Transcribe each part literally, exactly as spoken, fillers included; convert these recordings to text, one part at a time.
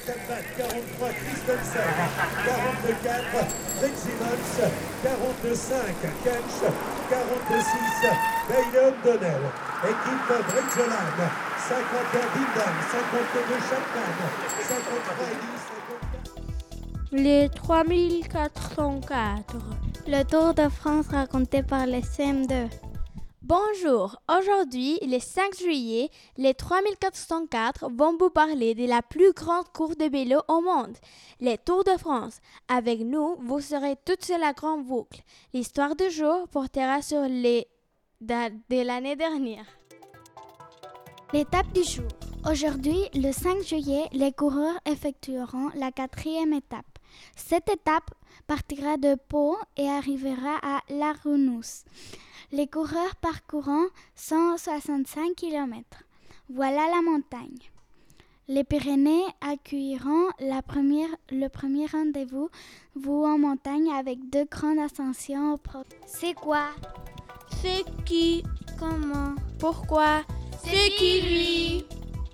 quarante-quatre, quarante-trois, Christensen, quarante-quatre, Fitzsimmons, quarante-cinq, Kench, quarante-six, Bailey O'Donnell, équipe Bridgeland, cinquante et un, Bindam, cinquante-deux, Chapman, cinquante-trois, Ellis, cinquante-quatre. Les trois mille quatre cent quatre. Le Tour de France raconté par les C M deux. Bonjour, aujourd'hui, le cinq juillet, les trois mille quatre cent quatre vont vous parler de la plus grande course de vélo au monde, les Tours de France. Avec nous, vous serez toutes sur la grande boucle. L'histoire du jour portera sur les dates de l'année dernière. L'étape du jour. Aujourd'hui, le cinq juillet, les coureurs effectueront la quatrième étape. Cette étape partira de Pau et arrivera à Larounous. Les coureurs parcourront cent soixante-cinq kilomètres. Voilà la montagne. Les Pyrénées accueilleront la première, le premier rendez-vous vous en montagne avec deux grandes ascensions au pro. C'est quoi? C'est qui? Comment? Pourquoi? C'est qui lui?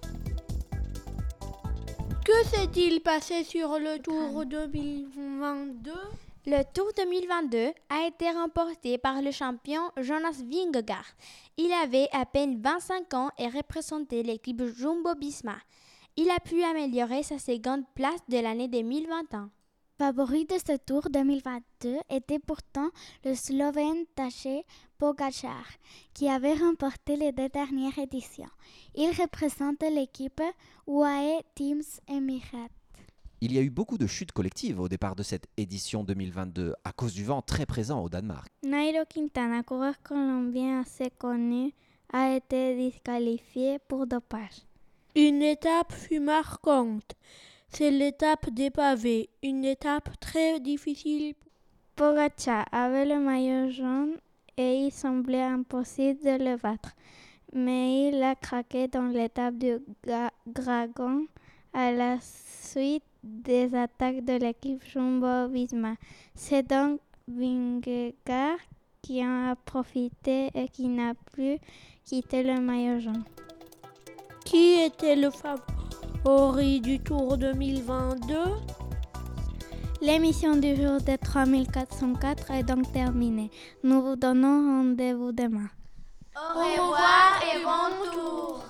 Que s'est-il passé sur le Tour deux mille vingt-deux? Le Tour deux mille vingt-deux a été remporté par le champion Jonas Vingegaard. Il avait à peine vingt-cinq ans et représentait l'équipe Jumbo-Visma. Il a pu améliorer sa seconde place de l'année deux mille vingt et un. Favori de ce Tour deux mille vingt-deux était pourtant le Slovène Tadej Pogačar, qui avait remporté les deux dernières éditions. Il représente l'équipe U A E Teams Emirates. Il y a eu beaucoup de chutes collectives au départ de cette édition deux mille vingt-deux à cause du vent très présent au Danemark. Nairo Quintana, coureur colombien assez connu, a été disqualifié pour dopage. Une étape fut marquante. C'est l'étape des pavés, une étape très difficile. Pogačar avait le maillot jaune et il semblait impossible de le battre. Mais il a craqué dans l'étape du Dragon à la suite des attaques de l'équipe Jumbo-Visma. C'est donc Vingegaard qui en a profité et qui n'a plus quitté le maillot jaune. Qui était le favori du Tour deux mille vingt-deux? L'émission du jour des trois mille quatre cent quatre est donc terminée. Nous vous donnons rendez-vous demain. Au revoir et bon tour!